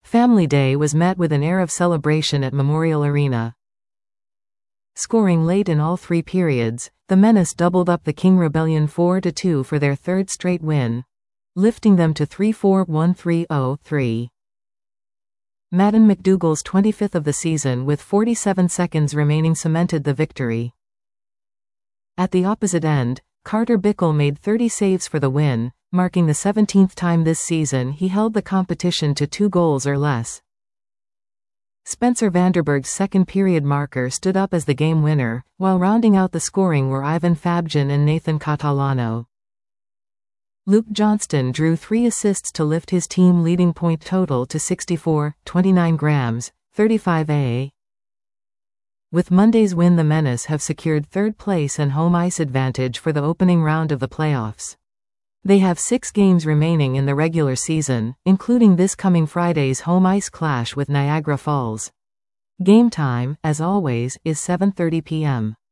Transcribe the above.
Family Day was met with an air of celebration at Memorial Arena. Scoring late in all three periods, the Menace doubled up the King Rebellion 4-2 for their third straight win, lifting them to 3-4, 1-3-0-3. Madden McDougall's 25th of the season with 47 seconds remaining cemented the victory. At the opposite end, Carter Bickle made 30 saves for the win, marking the 17th time this season he held the competition to 2 goals or less. Spencer Vanderberg's second-period marker stood up as the game winner, while rounding out the scoring were Ivan Fabjan and Nathan Catalano. Luke Johnston drew 3 assists to lift his team leading point total to 64, 29 grams, 35 With Monday's win, the Menace have secured third place and home ice advantage for the opening round of the playoffs. They have 6 games remaining in the regular season, including this coming Friday's home ice clash with Niagara Falls. Game time, as always, is 7:30 p.m.